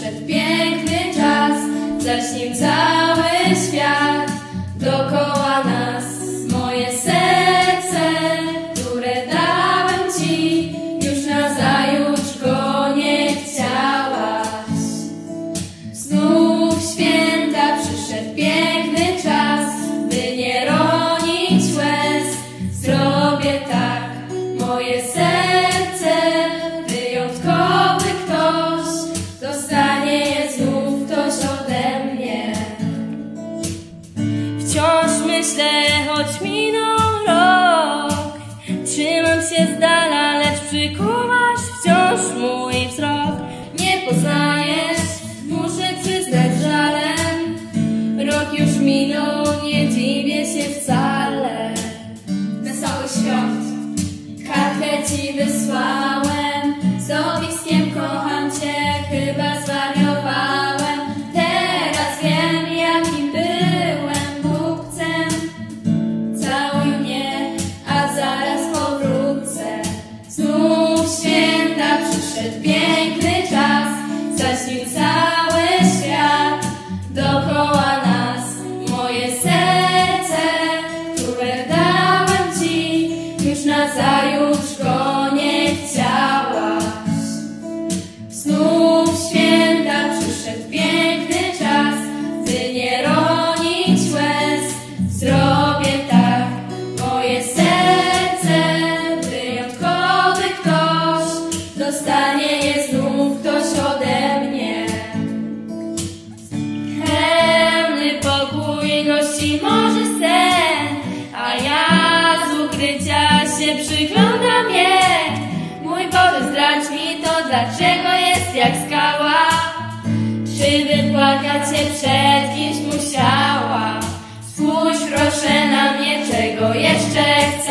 przyszedł piękny czas, zaśnił cały świat dookoła nas. Moje serce, które dałem Ci, już nazajutrz go nie chciałaś. Znów święta, przyszedł piękny czas, by nie ronić łez. Zrobię tak, moje serce, wyjątkowy ktoś, dostanie je znów ktoś ode mnie. Wciąż myślę, choć minął rok, trzymam się z dala, lecz przykuwasz wciąż mój wzrok. Nie poznajesz, muszę przyznać żalem, rok już minął, nie dziwię się wcale. Wesoły świąt, kartkę Ci wysłałem, z opiskiem kocham Cię, chyba zwariowałem. Teraz wiem, jakim byłem głupcem. Całuj mnie, a zaraz powrócę. Znów święta, przyszedł piękny czas, zaśnił cały świat dookoła nas. Moje serce, które dałem Ci, już nazajutrz go nie chciałaś. Znów święta, przyszedł piękny czas, by nie ronić łez. Zrobię tak, moje serce, wyjątkowy ktoś, dostanie je znów ktoś ode mnie. Pełny pokój gości może sen, a ja z ukrycia się przyglądam je. Mój Boże, zdradź mi to, dlaczego jest jak skała. Czy wypłakać się przed kimś musiała? Spójrz proszę na mnie, czego jeszcze chcę.